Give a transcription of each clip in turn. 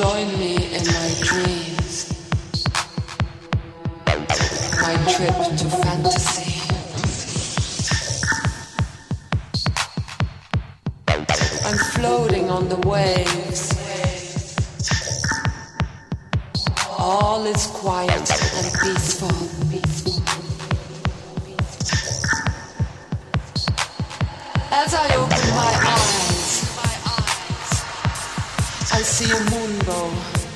join me in my dreams, my trip to fantasy. I'm floating on the waves. All is quiet and peaceful. As I open my eyes, I see a moonbow.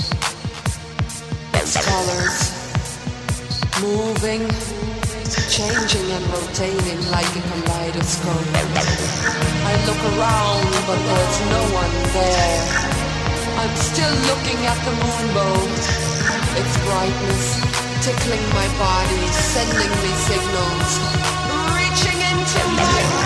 Its colors moving, changing and rotating like a kaleidoscope. I look around, but there's no one there. I'm still looking at the moonbow, its brightness tickling my body, sending me signals, reaching into my